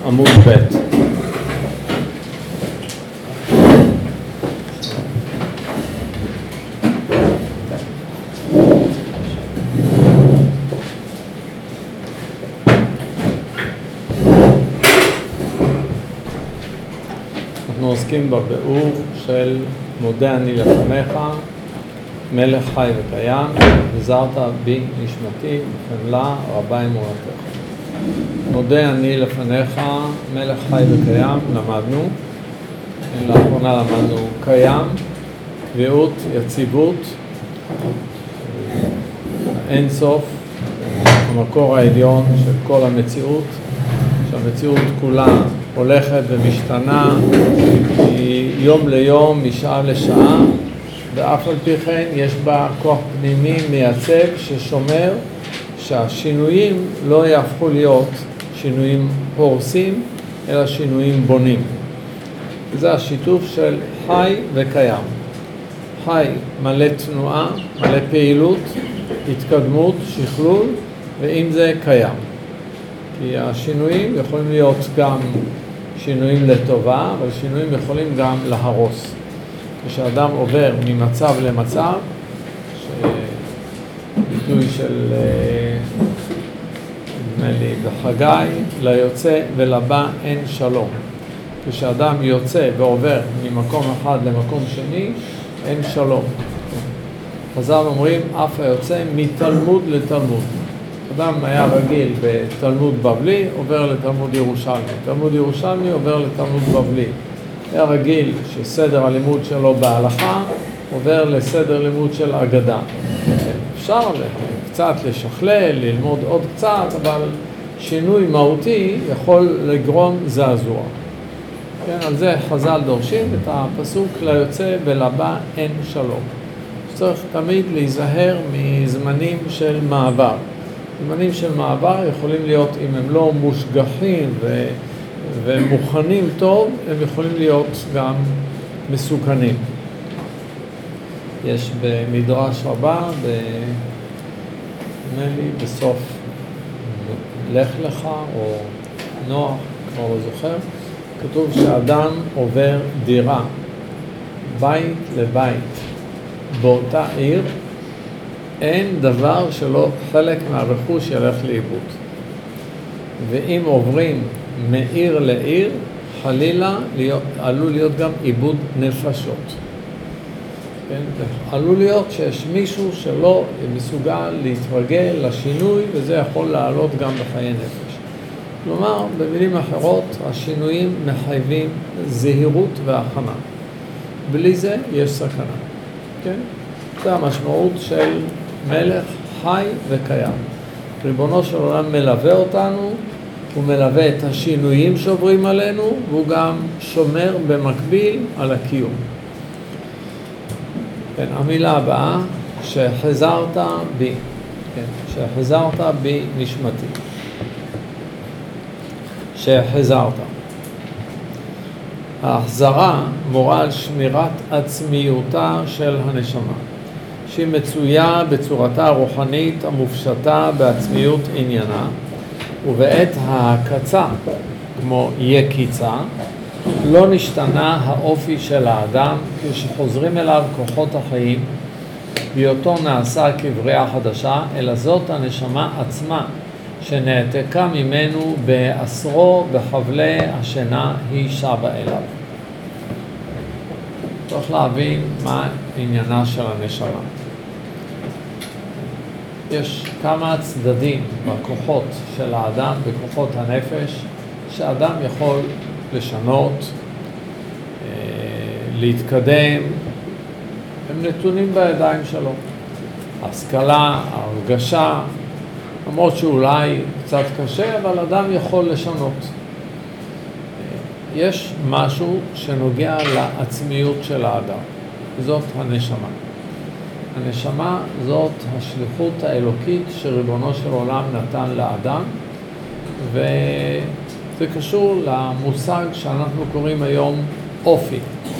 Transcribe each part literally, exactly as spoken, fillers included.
עמוד ב'. אנחנו עוסקים בביאור של מודה אני לפניך, מלך חי וקיים, וזרת בי נשמתי, בחמלה רבה אמונתך. מודה אני לפניך, מלך חי וקיים, למדנו. לאחרונה למדנו קיים, קביעות, יציבות, אין סוף, המקור העליון של כל המציאות, שהמציאות כולה הולכת ומשתנה, יום ליום, משעה לשעה, ואף על פי כן יש בה כוח פנימי מייצג ששומר שהשינויים לא יהפכו להיות שינויים הורסים, אלא שינויים בונים. זה השיתוף של חי וקיים. חי מלא תנועה, מלא פעילות, התקדמות, שכלול, ועם זה קיים. כי השינויים יכולים להיות גם שינויים לטובה, אבל שינויים יכולים גם להרוס. כשאדם עובר ממצב למצב, ביטוי של נדמה לי בחגי, ליוצא ולבא אין שלום. כשאדם יוצא ועובר ממקום אחד למקום שני, אין שלום. חז"ל אומרים, אף היוצא מתלמוד לתלמוד. אדם היה רגיל בתלמוד בבלי, עובר לתלמוד ירושלמי. תלמוד ירושלמי עובר לתלמוד בבלי. היה רגיל שסדר הלימוד שלו בהלכה, עובר לסדר לימוד של אגדה. אפשר קצת לשכלל, ללמוד עוד קצת, אבל שינוי מהותי יכול לגרום זעזוע. כן, על זה חז"ל דורשים את הפסוק ליוצא ולבא אין שלום. צריך תמיד להיזהר מזמנים של מעבר. זמנים של מעבר יכולים להיות, אם הם לא מושגחים ו... ומוכנים טוב, הם יכולים להיות גם מסוכנים. יש במדרש רבה, נדמה לי בסוף לך לך או נוח, כבר לא זוכר, כתוב שאדם עובר דירה, בית לבית, באותה עיר, אין דבר שלא חלק מהרכוש ילך לאיבוד. ואם עוברים מעיר לעיר, חלילה להיות, עלול להיות גם איבוד נפשות. כן? עלול להיות שיש מישהו שלא מסוגל להתרגל לשינוי, וזה יכול לעלות גם בחיי נפש. כלומר, במילים אחרות, השינויים מחייבים זהירות והכנה. בלי זה יש סכנה. כן? זה המשמעות של מלך חי וקיים. ריבונו של עולם מלווה אותנו, הוא מלווה את השינויים שעוברים עלינו, והוא גם שומר במקביל על הקיום. כן, המילה הבאה, שחזרת בי, כן, שחזרת בי נשמתי. שחזרת. ההחזרה מורה על שמירת עצמיותה של הנשמה, שהיא מצויה בצורתה הרוחנית המופשטה בעצמיות עניינה, ובעת ההקצה, כמו יקיצה, לא נשתנה האופי של האדם כשחוזרים אליו כוחות החיים, בהיותו נעשה כבריאה חדשה, אלא זאת הנשמה עצמה שנעתקה ממנו באסרו בחבלי השינה היא שבה אליו. צריך להבין מה עניינה של הנשמה. יש כמה צדדים בכוחות של האדם, בכוחות הנפש, שהאדם יכול לשנות, להתקדם, הם נתונים בידיים שלו. השכלה, הרגשה, למרות שאולי קצת קשה, אבל אדם יכול לשנות. יש משהו שנוגע לעצמיות של האדם, זאת הנשמה. הנשמה זאת השליחות האלוקית שריבונו של עולם נתן לאדם, וזה קשור למושג שאנחנו קוראים היום אופי.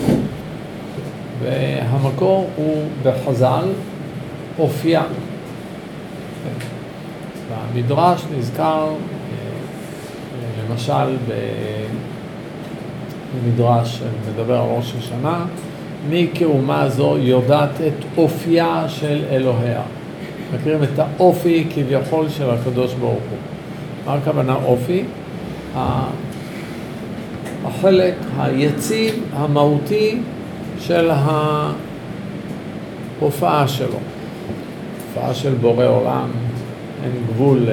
והמקור הוא בחז"ל אופיה. במדרש נזכר למשל במדרש מדבר על ראש השנה, מי כאומה זו יודעת את אופייה של אלוהיה. מכירים את האופי כביכול של הקדוש ברוך הוא. מה הכוונה אופי? החלק היציב, המהותי של ההופעה שלו. הופעה של בורא עולם, אין גבול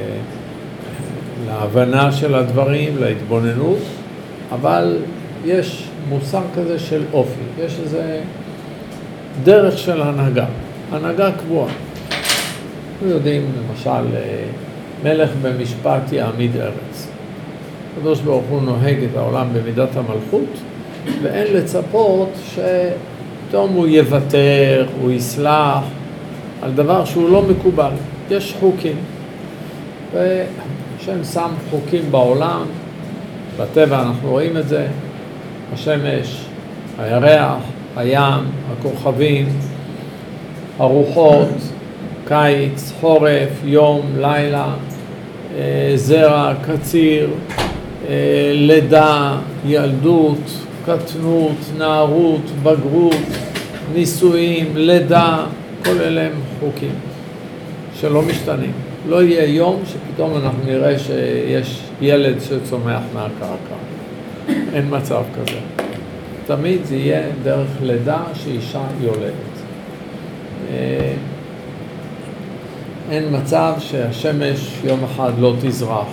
להבנה של הדברים, להתבוננות, אבל יש מושג כזה של אופי, יש איזה דרך של הנהגה, הנהגה קבועה. אנחנו יודעים, למשל, מלך במשפט יעמיד ארץ. הקדוש ברוך הוא נוהג את העולם במידת המלכות, ואין לצפות שפתאום הוא יוותר, הוא יסלח על דבר שהוא לא מקובל. יש חוקים, והשם שם חוקים בעולם, בטבע אנחנו רואים את זה, השמש, הירח, הים, הכוכבים, הרוחות, קיץ, חורף, יום, לילה, זרע, קציר, לידה, ילדות, קטנות, נערות, בגרות, נישואים, לידה, כל אלה הם חוקים שלא משתנים. לא יהיה יום שפתאום אנחנו נראה שיש ילד שצומח מהקרקע. אין מצב כזה. תמיד זה יהיה דרך לידה שאישה יולדת. אין מצב שהשמש יום אחד לא תזרח,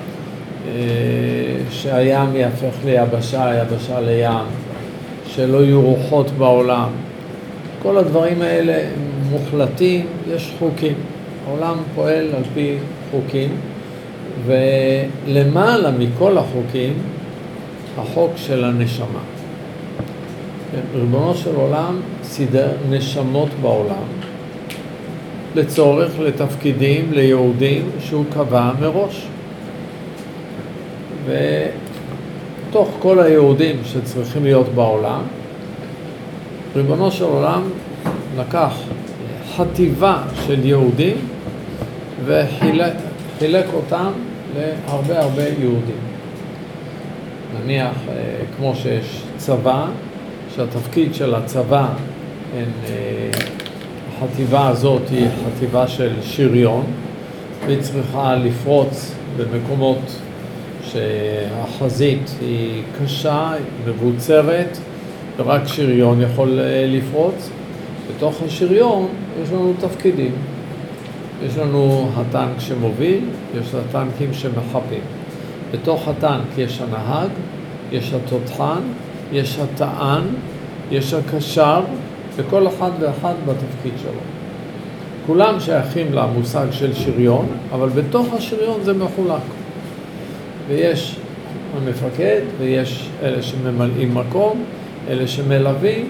שהים יהפך ליבשה, יבשה לים, שלא יהיו רוחות בעולם. כל הדברים האלה מוחלטים, יש חוקים. העולם פועל על פי חוקים, ולמעלה מכל החוקים, החוק של הנשמה. ריבונו של עולם סידר נשמות בעולם, לצורך, לתפקידים, ליהודים שהוא קבע מראש. ותוך כל היהודים שצריכים להיות בעולם, ריבונו של עולם לקח חטיבה של יהודים וחילק אותם להרבה הרבה יהודים. נניח כמו שיש צבא, שהתפקיד של הצבא, החטיבה הזאת היא חטיבה של שריון, והיא צריכה לפרוץ במקומות שהחזית היא קשה, מבוצרת, ורק שריון יכול לפרוץ. בתוך השריון יש לנו תפקידים. יש לנו הטנק שמוביל, יש הטנקים שמחפים. בתוך הטנק יש הנהג, יש התותחן, יש הטען, יש הקשר, וכל אחד ואחד בתפקיד שלו. כולם שייכים למושג של שריון, אבל בתוך השריון זה מחולק. ויש המפקד, ויש אלה שממלאים מקום, אלה שמלווים,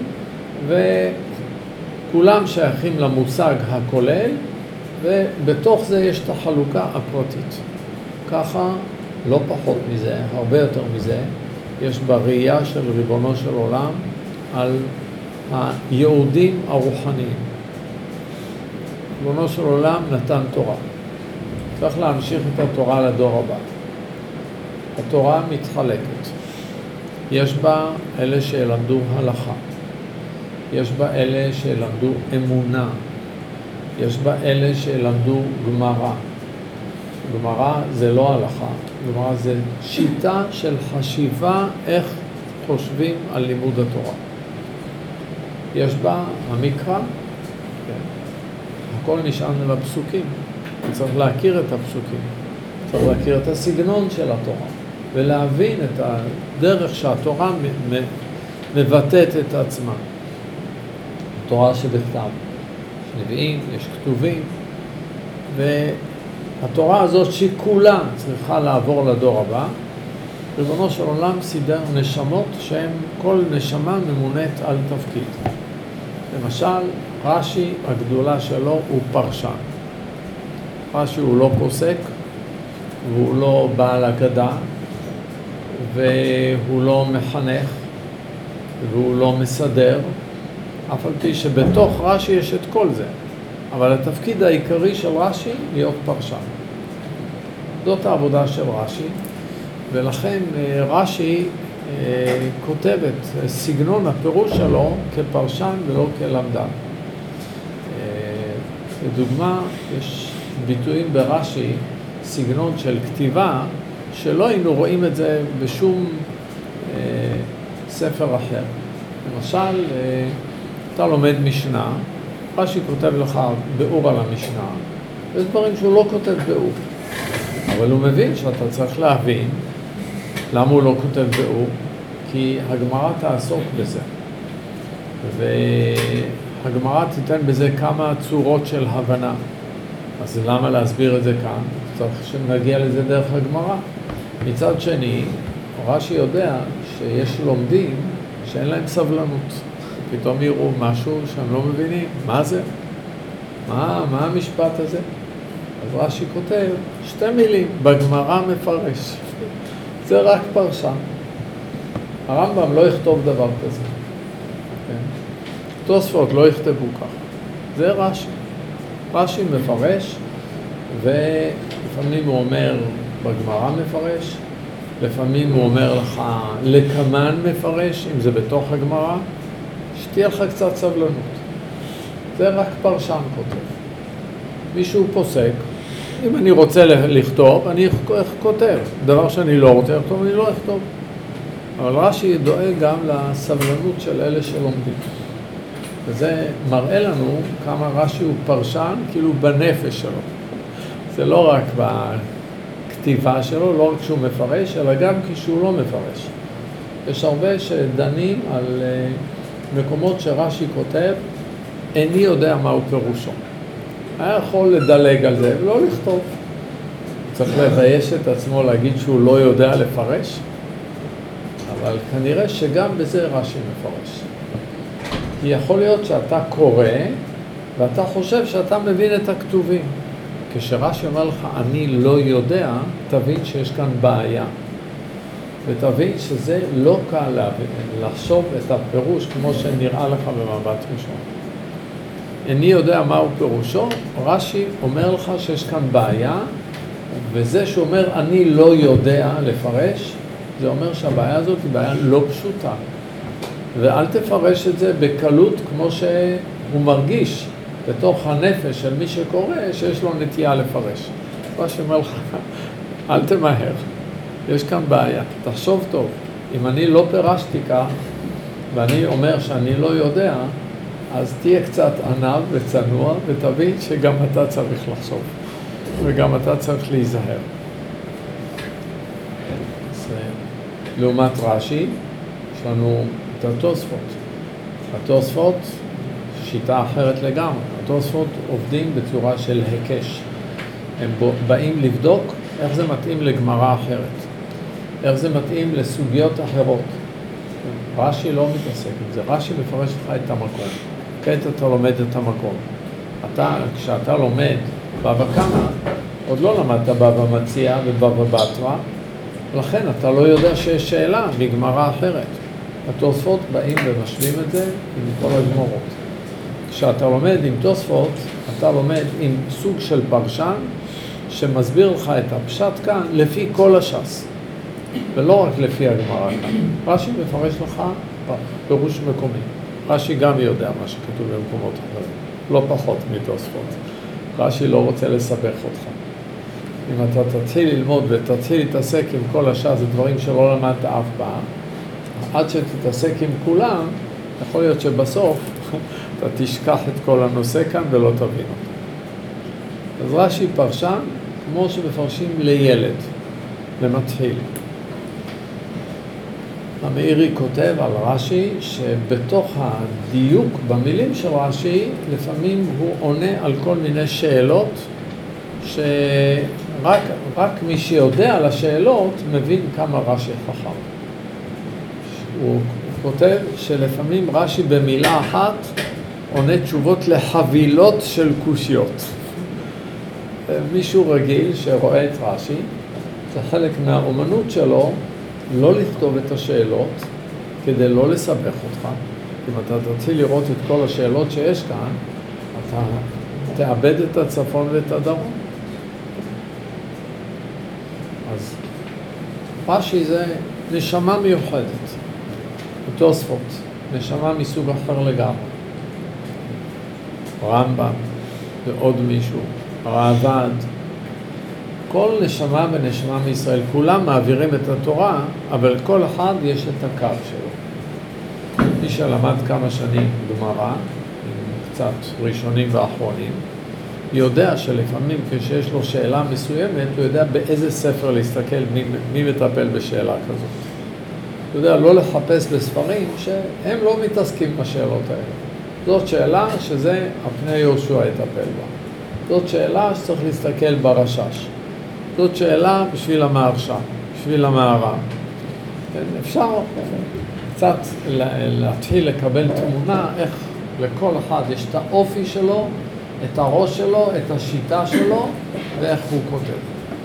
וכולם שייכים למושג הכולל, ובתוך זה יש את החלוקה הפרטית. ככה, לא פחות מזה, הרבה יותר מזה, יש בראייה של ריבונו של עולם על היהודים הרוחניים. ריבונו של עולם נתן תורה. צריך להמשיך את התורה לדור הבא. התורה מתחלקת. יש בה אלה שילמדו הלכה. יש בה אלה שילמדו אמונה. יש בה אלה שילמדו גמרא. גמרא זה לא הלכה. גמרא זה שיטה של חשיבה איך חושבים על לימוד התורה. יש בה המקרא. כן. הכל נשען על הפסוקים. צריך להכיר את הפסוקים. צריך להכיר את הסגנון של התורה. ולהבין את הדרך שהתורה מבטאת את עצמה. התורה שבכתב. יש נביאים, יש כתובים, והתורה הזאת שכולה צריכה לעבור לדור הבא. ריבונו של עולם סידר נשמות שהן כל נשמה ממונית על תפקיד. למשל, רש"י, הגדולה שלו הוא פרשן. רש"י הוא לא פוסק, והוא לא בעל אגדה, והוא לא מחנך, והוא לא מסדר, אף על פי שבתוך רש"י יש את כל זה. אבל התפקיד העיקרי של רש"י להיות פרשן. זאת העבודה של רש"י, ולכן רש"י כותב את סגנון הפירוש שלו כפרשן ולא כלמדן. לדוגמה, יש ביטויים ברש"י, סגנון של כתיבה, שלא היינו רואים את זה בשום אה, ספר אחר. למשל, אה, אתה לומד משנה, רש"י כותב לך ביאור על המשנה, יש דברים שהוא לא כותב ביאור. אבל הוא מבין שאתה צריך להבין למה הוא לא כותב ביאור, כי הגמרא תעסוק בזה. והגמרא תיתן בזה כמה צורות של הבנה. אז למה להסביר את זה כאן? צריך שנגיע לזה דרך הגמרא. מצד שני, רש"י יודע שיש לומדים שאין להם סבלנות. פתאום יראו משהו שהם לא מבינים. מה זה? מה, מה המשפט הזה? אז רש"י כותב שתי מילים, בגמרא מפרש. זה רק פרשן. הרמב"ם לא יכתוב דבר כזה. כן? תוספות לא יכתבו ככה. זה רש"י. רש"י מפרש, ולפעמים הוא אומר בגמרא מפרש, לפעמים הוא אומר לך לקמן מפרש, אם זה בתוך הגמרא, שתהיה לך קצת סבלנות. זה רק פרשן כותב. מישהו פוסק, אם אני רוצה לכתוב, אני כותב. דבר שאני לא רוצה לכתוב, אני לא אכתוב. אבל רש"י דואג גם לסבלנות של אלה שלומדים. וזה מראה לנו כמה רש"י הוא פרשן, כאילו בנפש שלו. זה לא רק בכתיבה שלו, לא רק כשהוא מפרש, אלא גם כשהוא לא מפרש. יש הרבה שדנים על מקומות שרש"י כותב, איני יודע מהו פירושו. היה יכול לדלג על זה ולא לכתוב. צריך לבייש את עצמו להגיד שהוא לא יודע לפרש, אבל כנראה שגם בזה רש"י מפרש. כי יכול להיות שאתה קורא ואתה חושב שאתה מבין את הכתובים. כשרש"י אומר לך אני לא יודע, תבין שיש כאן בעיה. ותבין שזה לא קל להבין, לחשוב את הפירוש כמו שנראה לך במבט ראשון. איני יודע מהו פירושו, רש"י אומר לך שיש כאן בעיה, וזה שאומר אני לא יודע לפרש, זה אומר שהבעיה הזאת היא בעיה לא פשוטה. ואל תפרש את זה בקלות כמו שהוא מרגיש בתוך הנפש של מי שקורא שיש לו נטייה לפרש. רש"י אומר לך, אל תמהר, יש כאן בעיה, תחשוב טוב. אם אני לא פירשתי כך, ואני אומר שאני לא יודע, אז תהיה קצת ענב וצנוע, ותבין שגם אתה צריך לחשוב, וגם אתה צריך להיזהר. אז, לעומת רש"י, יש לנו את התוספות. התוספות, שיטה אחרת לגמרי. התוספות עובדים בצורה של היקש. הם באים לבדוק איך זה מתאים לגמרא אחרת. איך זה מתאים לסוגיות אחרות. רש"י לא מתעסק עם זה. רש"י מפרש לך את המקום. כעת אתה לומד את המקום. אתה, כשאתה לומד בבא קמא, עוד לא למדת בבא מציעא ובבא בתרא, לכן אתה לא יודע שיש שאלה מגמרא אחרת. התוספות באים ומשלים את זה עם כל הגמרות. כשאתה לומד עם תוספות, אתה לומד עם סוג של פרשן שמסביר לך את הפשט כאן לפי כל הש"ס, ולא רק לפי הגמרא כאן. רש"י מפרש לך פירוש מקומי. רש"י גם יודע מה שכתוב במקומות אחרים, לא פחות מתוספות. רש"י לא רוצה לסבך אותך. אם אתה תתחיל ללמוד ותתחיל להתעסק עם כל הש"ס, זה דברים שלא למדת אף פעם, עד שתתעסק עם כולם, יכול להיות שבסוף אתה תשכח את כל הנושא כאן ולא תבין אותו. אז רש"י פרשן כמו שמפרשים לילד, למתחיל. המאירי כותב על רש"י שבתוך הדיוק במילים של רש"י, לפעמים הוא עונה על כל מיני שאלות שרק רק מי שיודע על השאלות מבין כמה רש"י חכם. הוא כותב שלפעמים רש"י במילה אחת עונה תשובות לחבילות של קושיות. מישהו רגיל שרואה את רש"י, זה חלק מהאומנות שלו לא לכתוב את השאלות כדי לא לסבך אותך. אם אתה תתחיל לראות את כל השאלות שיש כאן, אתה תאבד את הצפון ואת הדרום. אז רש"י זה נשמה מיוחדת. תוספות, נשמה מסוג אחר לגמרי. רמב"ם ועוד מישהו, רעב"ד. כל נשמה ונשמה מישראל, כולם מעבירים את התורה, אבל כל אחד יש את הקו שלו. מי שלמד כמה שנים גמרא, קצת ראשונים ואחרונים, יודע שלפעמים כשיש לו שאלה מסוימת, הוא יודע באיזה ספר להסתכל, מי, מי מטפל בשאלה כזאת. הוא יודע לא לחפש בספרים שהם לא מתעסקים בשאלות האלה. זאת שאלה שזה הפני יהושע יטפל בה. זאת שאלה שצריך להסתכל ברשש. זאת שאלה בשביל המהרש"א, בשביל המהר"ם. כן, אפשר קצת להתחיל לקבל תמונה איך לכל אחד יש את האופי שלו, את הראש שלו, את השיטה שלו, ואיך הוא כותב.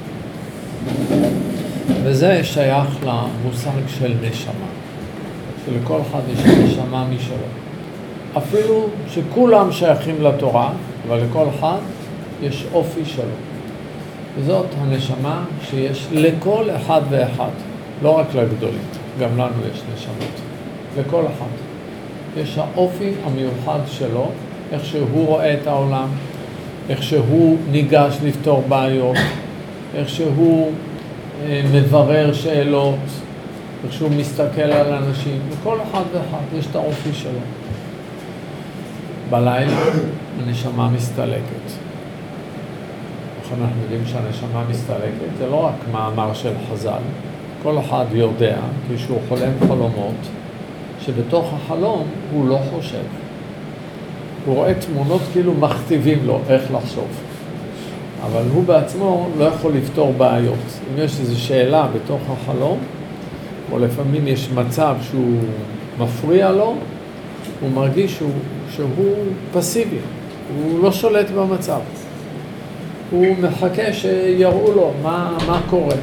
וזה שייך למושג של נשמה. שלכל אחד יש נשמה משלו. אפילו שכולם שייכים לתורה, אבל לכל אחד יש אופי שלו. וזאת הנשמה שיש לכל אחד ואחד, לא רק לגדולים, גם לנו יש נשמות. לכל אחד. יש האופי המיוחד שלו, איך שהוא רואה את העולם, איך שהוא ניגש לפתור בעיות, איך שהוא אה, מברר שאלות, איך שהוא מסתכל על אנשים. לכל אחד ואחד יש את האופי שלו. בלילה הנשמה מסתלקת. אנחנו יודעים שהנשמה מסתלקת, זה לא רק מאמר של חז"ל. כל אחד יודע, כשהוא חולם חלומות, שבתוך החלום הוא לא חושב. הוא רואה תמונות כאילו מכתיבים לו איך לחשוב. אבל הוא בעצמו לא יכול לפתור בעיות. אם יש איזו שאלה בתוך החלום, או לפעמים יש מצב שהוא מפריע לו, הוא מרגיש שהוא, שהוא פסיבי, הוא לא שולט במצב. הוא מחכה שיראו לו מה, מה קורה.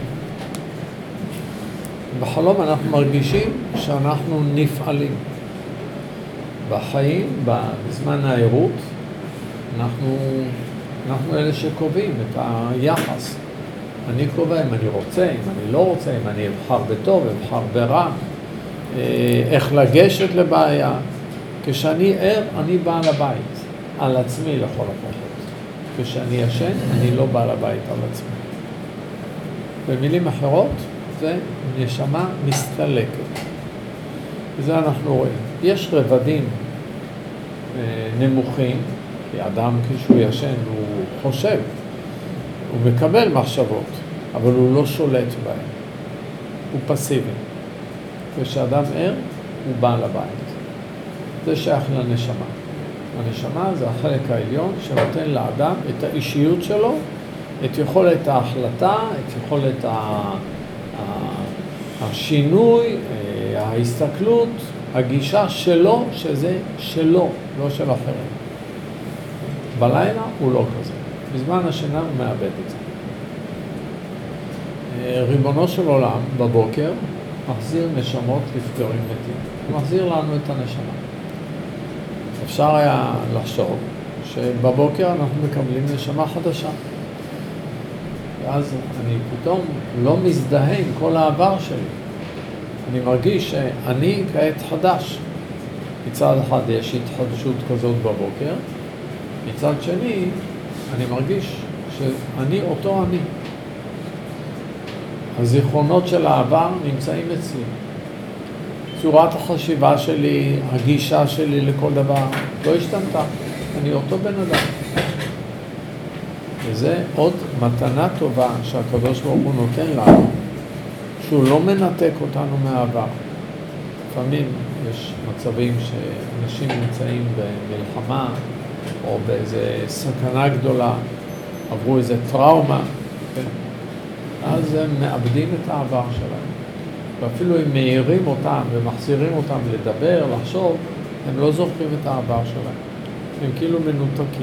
בחלום אנחנו מרגישים שאנחנו נפעלים. בחיים, בזמן העירות, אנחנו, אנחנו אלה שקובעים את היחס. אני קובע אם אני רוצה, אם אני לא רוצה, אם אני אבחר בטוב, אבחר ברע, איך לגשת לבעיה. כשאני ער, אני בעל הבית, על עצמי לכל הפחות. כשאני ישן, אני לא בעל הבית על עצמי. במילים אחרות, זה נשמה מסתלקת. וזה אנחנו רואים. יש רבדים אה, נמוכים, כי אדם כשהוא ישן הוא חושב, הוא מקבל מחשבות, אבל הוא לא שולט בהן. הוא פסיבי. כשאדם ער, הוא בעל הבית. זה שייך לנשמה. הנשמה זה החלק העליון שנותן לאדם את האישיות שלו, את יכולת ההחלטה, את יכולת השינוי, ההסתכלות, הגישה שלו, שזה שלו, לא של אחרים. בלילה הוא לא כזה. בזמן השינה הוא מאבד את זה. ריבונו של עולם בבוקר מחזיר נשמות לפגרים מתים. הוא מחזיר לנו את הנשמה. אפשר היה לחשוב שבבוקר אנחנו מקבלים נשמה חדשה. ואז אני פתאום לא מזדהה עם כל העבר שלי. אני מרגיש שאני כעת חדש. מצד אחד יש התחדשות כזאת בבוקר, מצד שני אני מרגיש שאני אותו אני. הזיכרונות של העבר נמצאים אצלי. צורת החשיבה שלי, הגישה שלי לכל דבר, לא השתנתה. אני אותו בן אדם. וזה עוד מתנה טובה שהקדוש ברוך הוא נותן לנו, שהוא לא מנתק אותנו מהעבר. לפעמים יש מצבים שאנשים נמצאים במלחמה, או באיזה סכנה גדולה, עברו איזה טראומה, כן? אז הם מאבדים את העבר שלהם. ואפילו אם מאירים אותם ומחזירים אותם לדבר, לחשוב, הם לא זוכרים את העבר שלהם. הם כאילו מנותקים.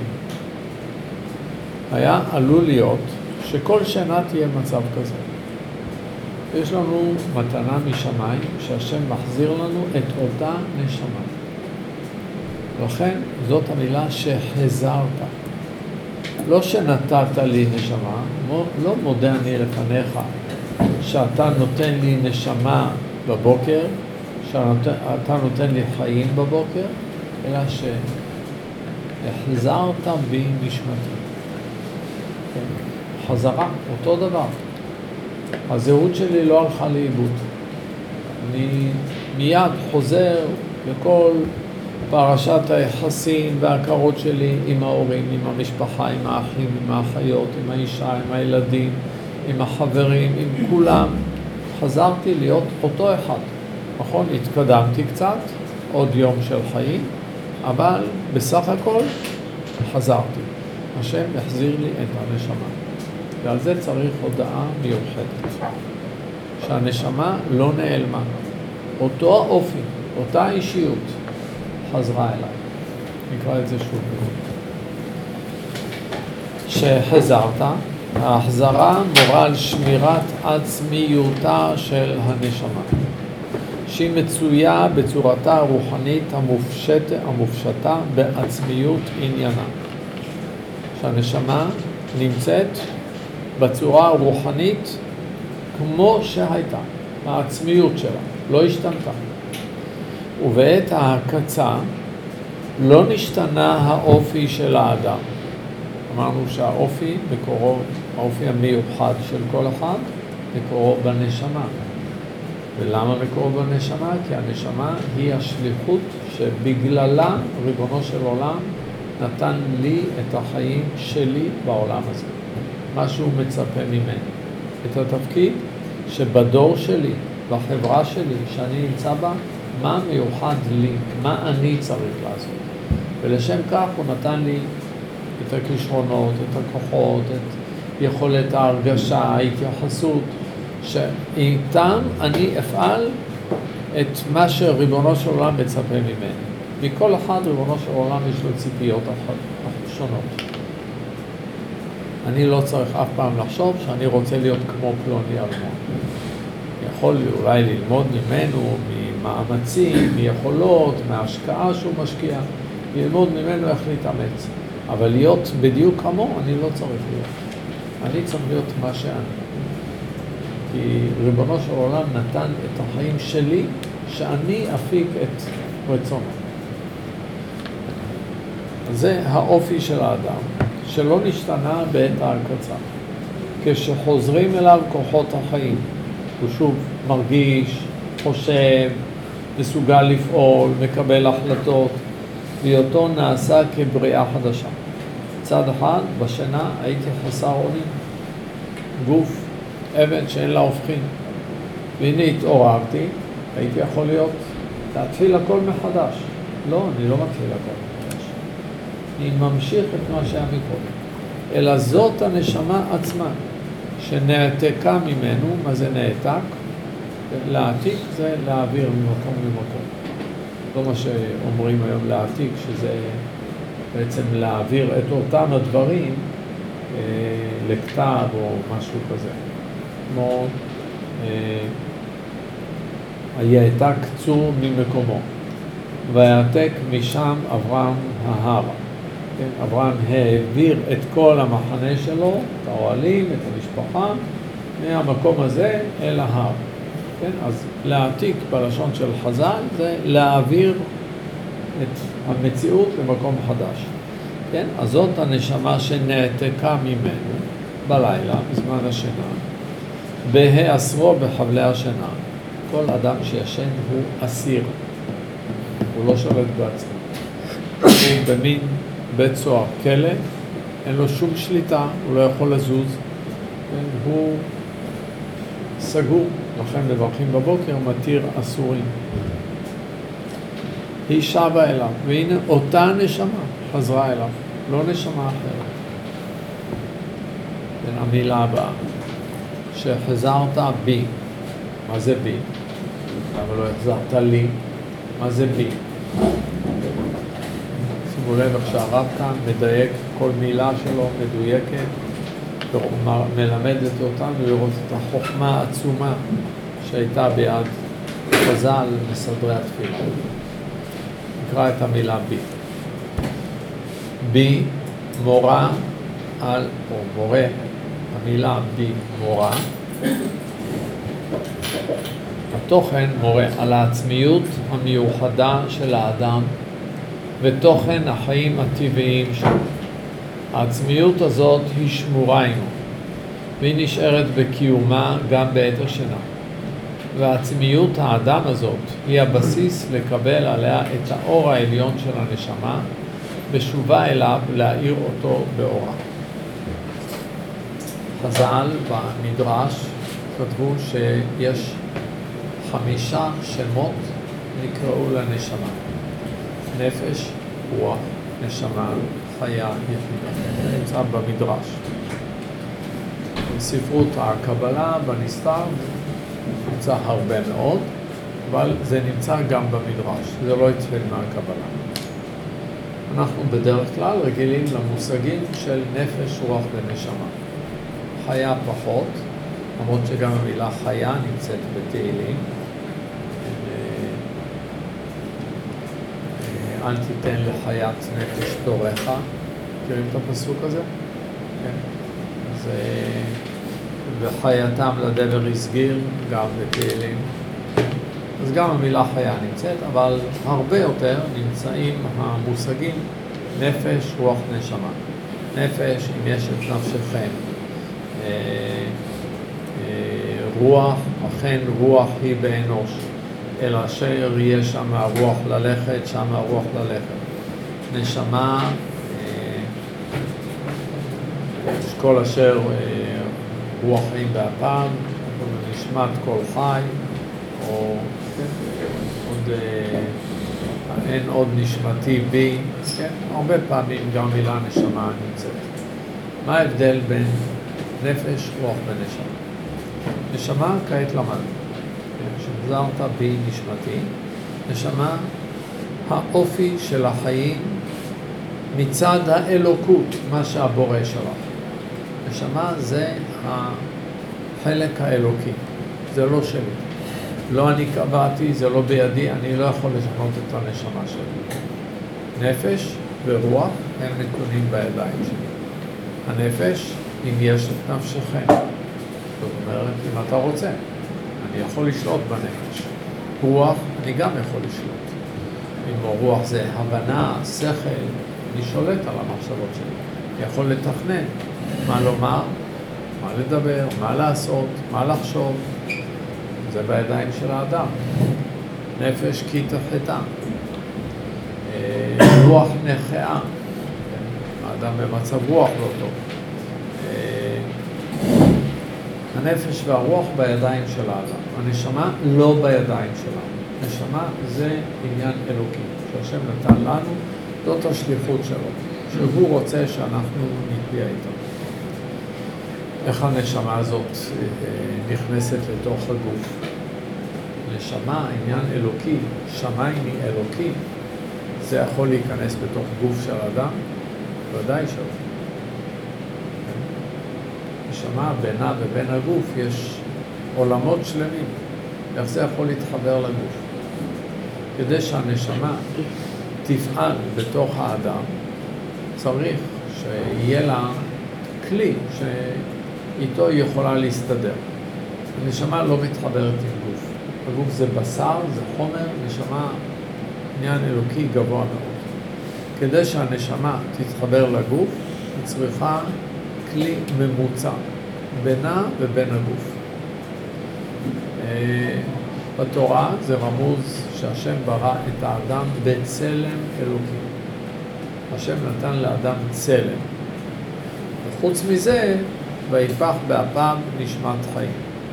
היה עלול להיות שכל שנה תהיה מצב כזה. יש לנו מתנה משמיים שהשם מחזיר לנו את אותה נשמה. לכן זאת המילה שהזרת. לא שנתת לי נשמה, לא מודה אני לפניך שאתה נותן לי נשמה בבוקר, שאתה נותן לי חיים בבוקר, אלא שהחזרת בי נשמתי. חזרה, אותו דבר. הזהות שלי לא הלכה לאיבוד. אני מיד חוזר לכל פרשת היחסים וההכרות שלי עם ההורים, עם המשפחה, עם האחים, עם האחיות, עם האישה, עם הילדים, עם החברים, עם כולם. חזרתי להיות אותו אחד. נכון? התקדמתי קצת, עוד יום של חיים, אבל בסך הכל חזרתי. השם החזיר לי את הנשמה. ועל זה צריך הודעה מיוחדת. שהנשמה לא נעלמה. אותו האופי, אותה אישיות, חזרה אליי. נקרא את זה שוב. שחזרת, ההחזרה מורה על שמירת עצמיותה של הנשמה. שהיא מצויה בצורתה הרוחנית המופשט, המופשטה בעצמיות עניינה. שהנשמה נמצאת בצורה הרוחנית כמו שהייתה, העצמיות שלה, לא השתנתה. ובעת ההקצה לא נשתנה האופי של האדם. אמרנו שהאופי מקורו, האופי המיוחד של כל אחד, מקורו בנשמה. ולמה מקורו בנשמה? כי הנשמה היא השליחות שבגללה ריבונו של עולם נתן לי את החיים שלי בעולם הזה. מה שהוא מצפה ממני. את התפקיד שבדור שלי, בחברה שלי, שאני נמצא בה, מה מיוחד לי, מה אני צריך לעשות. ולשם כך הוא נתן לי את הכישרונות, את הכוחות, את יכולת ההרגשה, ההתייחסות, שאיתם אני אפעל את מה שריבונו של עולם מצפה ממני. מכל אחד ריבונו של עולם יש לו ציפיות שונות. אני לא צריך אף פעם לחשוב שאני רוצה להיות כמו פלוני אלמון. יכול אולי ללמוד ממנו, ממאמצים, מיכולות, מההשקעה שהוא משקיע, ללמוד ממנו איך להתאמץ. אבל להיות בדיוק כמו, אני לא צריך להיות. אני צריך להיות מה שאני. כי ריבונו של עולם נתן את החיים שלי, שאני אפיק את רצונו. זה האופי של האדם, שלא נשתנה בעת ההקצה. כשחוזרים אליו כוחות החיים, הוא שוב מרגיש, חושב, מסוגל לפעול, מקבל החלטות, והיותו נעשה כבריאה חדשה. צד אחד, בשינה הייתי חסר אונים, גוף, אבן שאין לה הופכין. והנה התעוררתי, הייתי יכול להיות, להתחיל הכל מחדש. לא, אני לא מתחיל הכל מחדש. אני ממשיך את מה שהיה מקודם. אלא זאת הנשמה עצמה, שנעתקה ממנו. מה זה נעתק? להעתיק זה להעביר ממקום למקום. לא מה שאומרים היום להעתיק, שזה בעצם להעביר את אותם הדברים אה, לכתב או משהו כזה. כמו אה, היעתק צור ממקומו. ויעתק משם אברהם ההר. כן, אברהם העביר את כל המחנה שלו, את האוהלים, את המשפחה, מהמקום הזה אל ההר. כן, אז להעתיק בלשון של חז"ל זה להעביר את המציאות למקום חדש. כן, אז זאת הנשמה שנעתקה ממנו בלילה, בזמן השינה, בהיאסרו בחבלי השינה. כל אדם שישן הוא אסיר, הוא לא שולט בעצמו. הוא במין בית סוהר, כלא, אין לו שום שליטה, הוא לא יכול לזוז, כן, הוא סגור, לכן מברכים בבוקר, מתיר אסורים. היא שבה אליו, והנה אותה נשמה חזרה אליו, לא נשמה אחרת. בין המילה הבאה, שחזרת בי. מה זה בי? למה לא החזרת לי? מה זה בי? שימו לב איך שהרב כאן מדייק כל מילה שלו, מדויקת, מלמדת אותנו לראות את החוכמה העצומה שהייתה ביד חז"ל מסדרי התפילה. נקרא את המילה בי. בי מורה על, או מורה, המילה בי מורה, התוכן מורה על העצמיות המיוחדה של האדם ותוכן החיים הטבעיים שלו. העצמיות הזאת היא שמורה עימו, והיא נשארת בקיומה גם בעת השינה. והעצמיות האדם הזאת היא הבסיס לקבל עליה את האור העליון של הנשמה, בשובה אליו להאיר אותו באורה. חז"ל במדרש כתבו שיש חמישה שמות נקראו לנשמה: נפש, רוח, נשמה, חיה, יחידה. זה נמצא במדרש. בספרות הקבלה, בנסתר, נמצא הרבה מאוד, אבל זה נמצא גם במדרש, זה לא אצל מהקבלה. אנחנו בדרך כלל רגילים למושגים של נפש, רוח ונשמה. חיה פחות, למרות שגם המילה חיה נמצאת בתהילים. אל תיתן לחיית נפש תורך. מכירים את הפסוק הזה? כן. אז וחייתם לדבר הסגיר, גם בתהילים. אז גם המילה חיה נמצאת, אבל הרבה יותר נמצאים המושגים נפש, רוח, נשמה. נפש, אם יש את נפשכם. רוח, אכן רוח היא באנוש, אלא אשר יהיה שם הרוח ללכת, שם הרוח ללכת. נשמה, כל אשר רוח חיים באפם, נשמת כל חי, או עוד, אין עוד נשמתי בי, כן? הרבה פעמים גם מילה נשמה נמצאת. מה ההבדל בין נפש, רוח ונשמה? נשמה כעת למד, שחזרת בי נשמתי. נשמה, האופי של החיים מצד האלוקות, מה שהבורא שלך. נשמה זה החלק האלוקי, זה לא שלי. לא אני קבעתי, זה לא בידי, אני לא יכול לשנות את הנשמה שלי. נפש ורוח הם נתונים בידיים שלי. הנפש, אם יש את נפשכם, זאת אומרת, אם אתה רוצה, אני יכול לשלוט בנפש. רוח, אני גם יכול לשלוט. אם רוח זה הבנה, שכל, אני שולט על המחשבות שלי. אני יכול לתכנן מה לומר, מה לדבר, מה לעשות, מה לחשוב. זה בידיים של האדם. נפש כי תחתה. רוח נחאה. האדם במצב רוח לא טוב. הנפש והרוח בידיים של האדם. הנשמה לא בידיים שלנו. נשמה זה עניין אלוקי, שהשם נתן לנו, זאת השליחות שלו, שהוא רוצה שאנחנו נתביע איתו. איך הנשמה הזאת נכנסת לתוך הגוף? נשמה, עניין אלוקי, שמיים היא אלוקי, זה יכול להיכנס בתוך גוף של אדם? ודאי שלא. נשמה, בינה ובין הגוף יש עולמות שלמים. איך זה יכול להתחבר לגוף? כדי שהנשמה תפעל בתוך האדם, צריך שיהיה לה כלי שאיתו היא יכולה להסתדר. הנשמה לא מתחברת עם גוף. הגוף זה בשר, זה חומר, נשמה עניין אלוקי גבוה מאוד. כדי שהנשמה תתחבר לגוף, היא צריכה כלי ממוצע, בינה ובין הגוף. בתורה זה רמוז שהשם ברא את האדם בצלם אלוקי. השם נתן לאדם צלם. וחוץ מזה, ויפח באפיו נשמת חיים.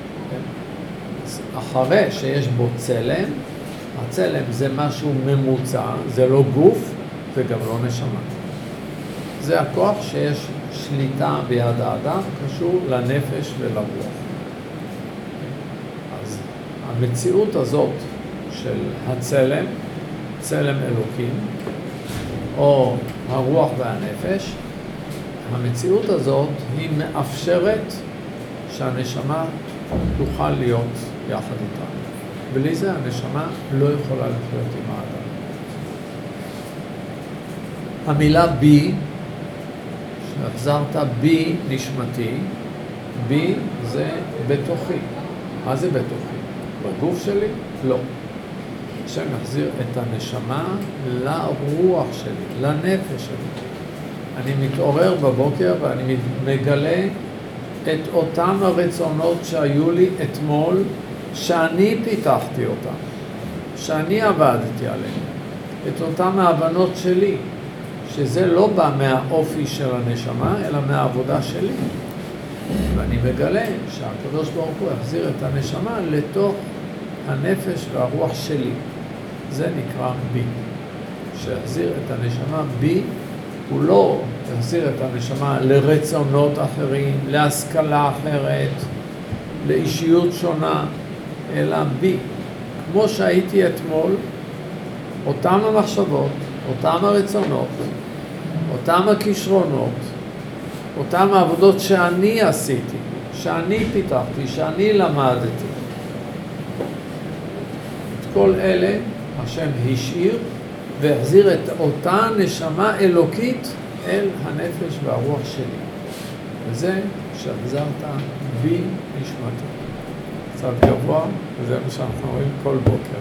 אחרי שיש בו צלם, הצלם זה משהו ממוצע, זה לא גוף וגם לא נשמה. זה הכוח שיש שליטה ביד האדם, קשור לנפש ולרוח. אז המציאות הזאת של הצלם, צלם אלוקים, או הרוח והנפש, המציאות הזאת היא מאפשרת שהנשמה תוכל להיות יחד איתה. בלי זה הנשמה לא יכולה לחיות עם האדם. המילה בי, שהחזרת בי נשמתי, בי זה בתוכי. מה זה בתוכי? בגוף שלי? לא. השם מחזיר את הנשמה לרוח שלי, לנפש שלי. אני מתעורר בבוקר ואני מגלה את אותם הרצונות שהיו לי אתמול, שאני פיתחתי אותם, שאני עבדתי עליהם, את אותם ההבנות שלי, שזה לא בא מהאופי של הנשמה, אלא מהעבודה שלי. ואני מגלה שהקדוש ברוך הוא יחזיר את הנשמה לתוך הנפש והרוח שלי. זה נקרא בי. שיחזיר את הנשמה בי, הוא לא יחזיר את הנשמה לרצונות אחרים, להשכלה אחרת, לאישיות שונה, אלא בי. כמו שהייתי אתמול, אותם המחשבות, אותם הרצונות, אותם הכישרונות, אותם העבודות שאני עשיתי, שאני פיתחתי, שאני למדתי. את כל אלה השם השאיר והחזיר את אותה נשמה אלוקית אל הנפש והרוח שלי. וזה שהחזרת בי נשמתי. קצת גבוה, וזה מה שאנחנו רואים כל בוקר.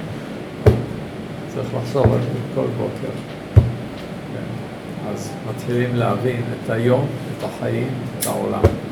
צריך לחשוב על זה כל בוקר. כן. אז מתחילים להבין את היום, את החיים, את העולם.